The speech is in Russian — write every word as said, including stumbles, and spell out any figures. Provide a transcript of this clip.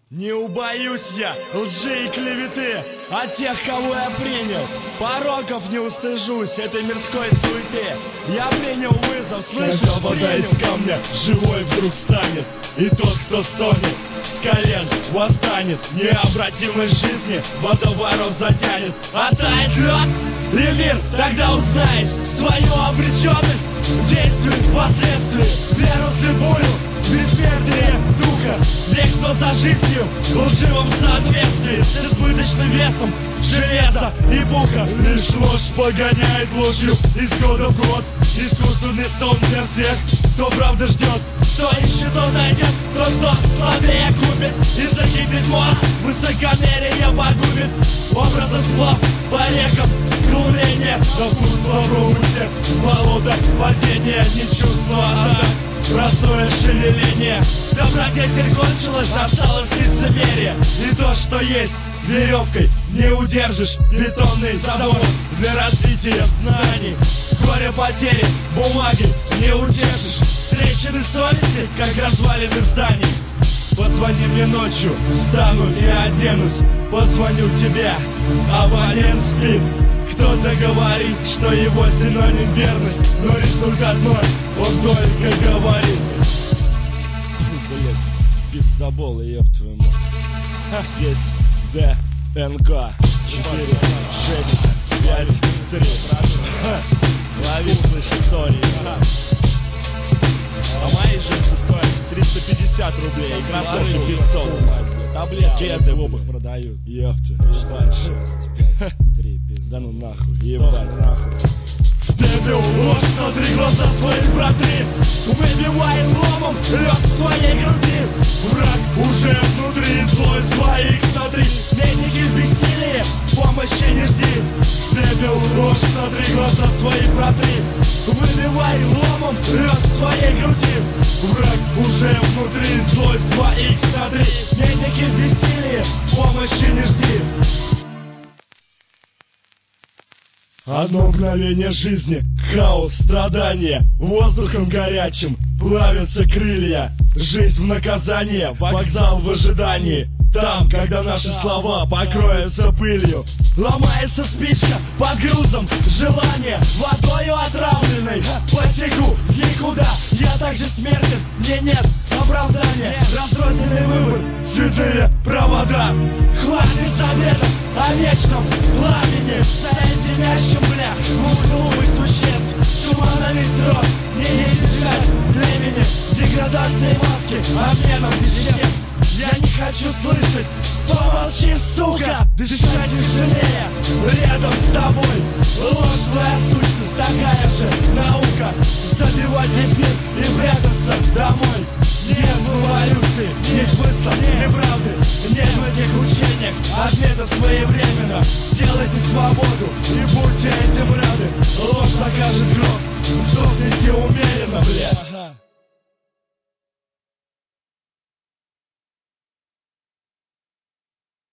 Не убоюсь я лжи и клеветы от тех, кого я принял. Пороков не устыжусь этой мирской суеты. Я принял вызов, слышишь? Когда вода из камня живой вдруг станет, и тот, кто стонет, с колен восстанет. Необратимость жизни водоворот затянет. А тает лед, и мир тогда узнает свою обреченность, действует последствия, веру с любовью, бессмертие духа, бегство за жизнью в лживом соответствии с избыточным весом железа и пуха. Лишь ложь погоняет ложью из года в год. Искусственный сон для всех, кто правда ждет, кто ищет, то найдет, кто что слабее купит и закипит мор, высокомерие погубит. Образы слов по рекам склонения, но вкус попробуйте, болото падения, не чувство, а так простое шевеление. Добродетель кончилась, осталось лицемерие. И то, что есть, веревкой не удержишь бетонный забор. Для развития знаний горе потери бумаги не утешишь. Трещины совести, как развалины зданий. Позвони мне ночью, встану и оденусь. Позвоню тебе, абонент спит. Кто-то говорит, что его синоним верность, но лишь только одной, он только говорит. Блять, пиздобол, еб твою мать. Здесь Д Н К четыре шесть пять три. Лови, слышь, истории. А мои же стоят триста пятьдесят рублей, кроссовки пятьсот. Таблетки это в обух продают. Ёпта, ебать, шесть пять три. Да ну нахуй, ебать, нахуй. Дебил, ложь, смотри, глаза свои протри. Выбивай ломом лед в своей груди. Враг уже внутри, злой своих смотри. Медники в бессилии, помощи не жди. Дебил, ложь, смотри, глаза свои протри. Выбивай ломом лед в своей груди. Враг уже внутри, злой своих смотри. Медники в бессилии, помощи не жди. Одно мгновение жизни, хаос, страдания, воздухом горячим плавятся крылья. Жизнь в наказание, вокзал в ожидании. Там, когда наши слова покроются пылью, ломается спичка под грузом желания, водою отравленной потеку в никуда. Я также смертен, мне нет оправдания. Разрозненный выбор, святые провода. Хватит заветов о вечном пламени, соединяющем, бля, глупых существ. Туманный срок, не избежать времени, деградации маски, обменом везде. Я не хочу слышать, помолчи, сука, дышать тяжелее рядом с тобой. Ложь твоя сущность, такая же наука. Забивать весь мир и прятаться домой. Нет эволюции, нет смысла, нет правды, нет в этих учениях ответов своевременно. Делайте свободу и будь